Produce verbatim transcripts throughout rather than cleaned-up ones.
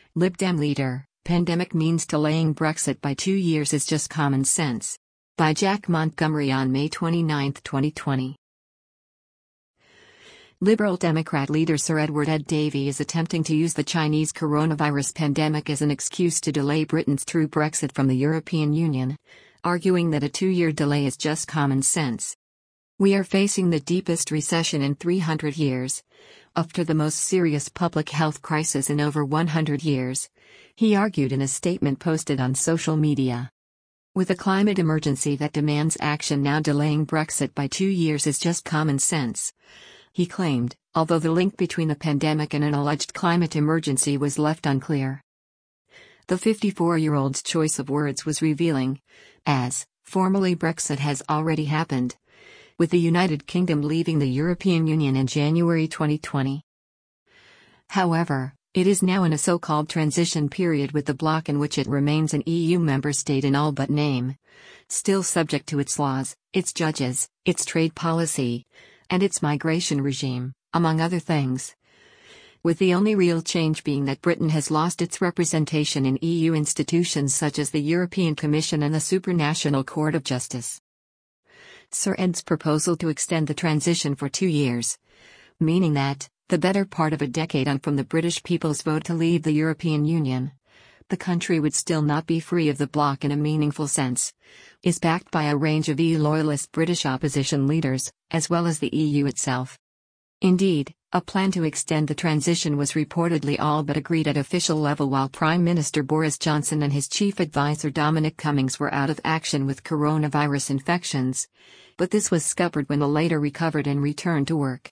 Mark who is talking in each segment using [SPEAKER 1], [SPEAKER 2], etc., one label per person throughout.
[SPEAKER 1] Lib Dem leader, pandemic means delaying Brexit by two years is just common sense. By Jack Montgomery on May twenty-ninth, twenty twenty. Liberal Democrat leader Sir Edward Ed Davey is attempting to use the Chinese coronavirus pandemic as an excuse to delay Britain's true Brexit from the European Union, arguing that a two-year delay is just common sense. We are facing the deepest recession in three hundred years, after the most serious public health crisis in over one hundred years, he argued in a statement posted on social media. With a climate emergency that demands action now, delaying Brexit by two years is just common sense, he claimed, although the link between the pandemic and an alleged climate emergency was left unclear. The fifty-four-year-old's choice of words was revealing, as, formally Brexit has already happened, with the United Kingdom leaving the European Union in January twenty twenty. However, it is now in a so-called transition period, with the bloc in which it remains an E U member state in all but name, still subject to its laws, its judges, its trade policy, and its migration regime, among other things. With the only real change being that Britain has lost its representation in E U institutions such as the European Commission and the Supranational Court of Justice. Sir Ed's proposal to extend the transition for two years, meaning that, the better part of a decade on from the British people's vote to leave the European Union, the country would still not be free of the bloc in a meaningful sense, is backed by a range of E U-loyalist British opposition leaders, as well as the E U itself. Indeed, a plan to extend the transition was reportedly all but agreed at official level while Prime Minister Boris Johnson and his chief advisor Dominic Cummings were out of action with coronavirus infections, but this was scuppered when the latter recovered and returned to work.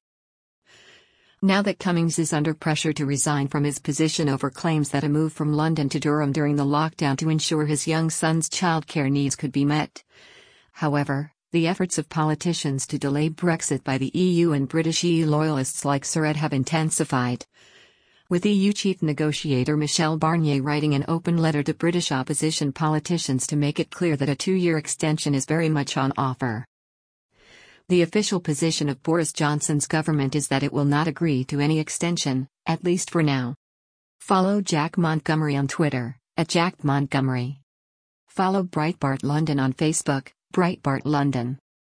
[SPEAKER 1] Now that Cummings is under pressure to resign from his position over claims that a move from London to Durham during the lockdown to ensure his young son's childcare needs could be met. However, the efforts of politicians to delay Brexit by the E U and British E U loyalists like Sir Ed have intensified, with E U chief negotiator Michel Barnier writing an open letter to British opposition politicians to make it clear that a two-year extension is very much on offer. The official position of Boris Johnson's government is that it will not agree to any extension, at least for now. Follow Jack Montgomery on Twitter, at Jack Montgomery. Follow Breitbart London on Facebook, Breitbart London.